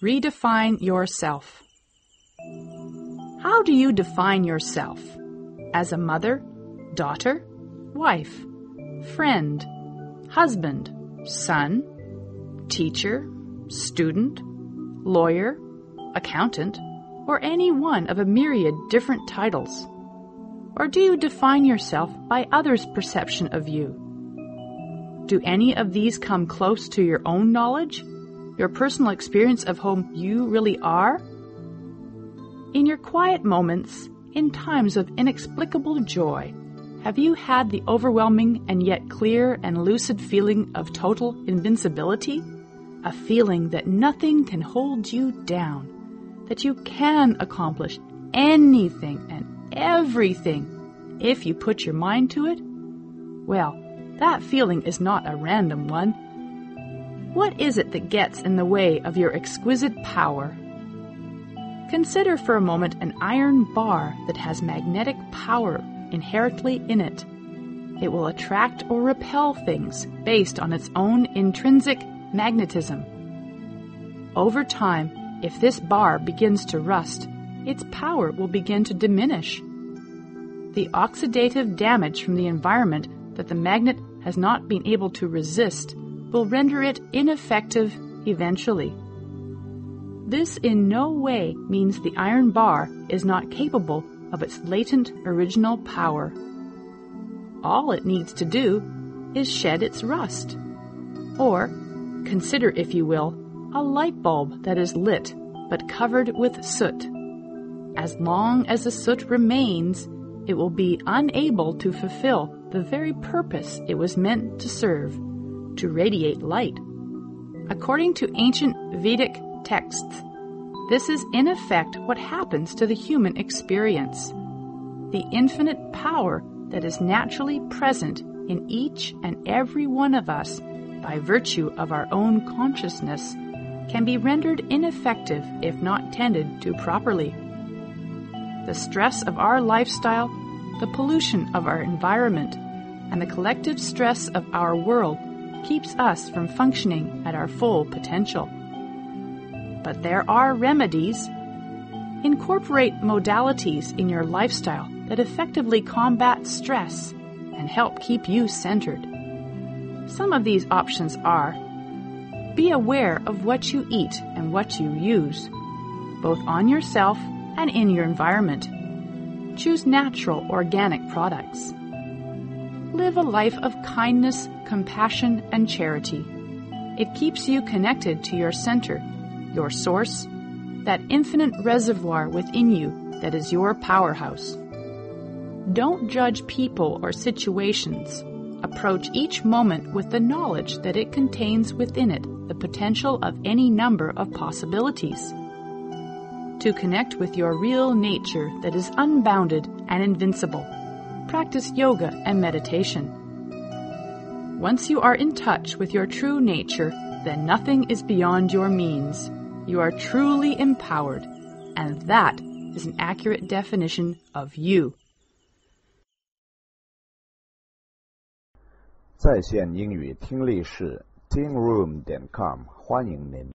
Redefine yourself. How do you define yourself? As a mother, daughter, wife, friend, husband, son, teacher, student, lawyer, accountant, or any one of a myriad different titles? Or do you define yourself by others' perception of you? Do any of these come close to your own knowledge, your personal experience of whom you really are? In your quiet moments, in times of inexplicable joy, have you had the overwhelming and yet clear and lucid feeling of total invincibility? A feeling that nothing can hold you down, that you can accomplish anything and everything if you put your mind to it? Well, that feeling is not a random one. What is it that gets in the way of your exquisite power? Consider for a moment an iron bar that has magnetic power inherently in it. It will attract or repel things based on its own intrinsic magnetism. Over time, if this bar begins to rust, its power will begin to diminish. The oxidative damage from the environment that the magnet has not been able to resist will render it ineffective eventually. This in no way means the iron bar is not capable of its latent original power. All it needs to do is shed its rust. Or, consider, if you will, a light bulb that is lit but covered with soot. As long as the soot remains, it will be unable to fulfill the very purpose it was meant to serve, to radiate light. According to ancient Vedic texts, this is in effect what happens to the human experience. The infinite power that is naturally present in each and every one of us by virtue of our own consciousness can be rendered ineffective if not tended to properly. The stress of our lifestyle, the pollution of our environment, and the collective stress of our world keeps us from functioning at our full potential. But there are remedies. Incorporate modalities in your lifestyle that effectively combat stress and help keep you centered. Some of these options are: be aware of what you eat and what you use, both on yourself and in your environment. Choose natural, organic products. Live a life of kindness, compassion, and charity. It keeps you connected to your center, your source, that infinite reservoir within you that is your powerhouse. Don't judge people or situations. Approach each moment with the knowledge that it contains within it the potential of any number of possibilities. To connect with your real nature that is unbounded and invincible, practice yoga and meditation. Once you are in touch with your true nature, then nothing is beyond your means. You are truly empowered, and that is an accurate definition of you. 在线英语听力室 tingroom.com 欢迎您。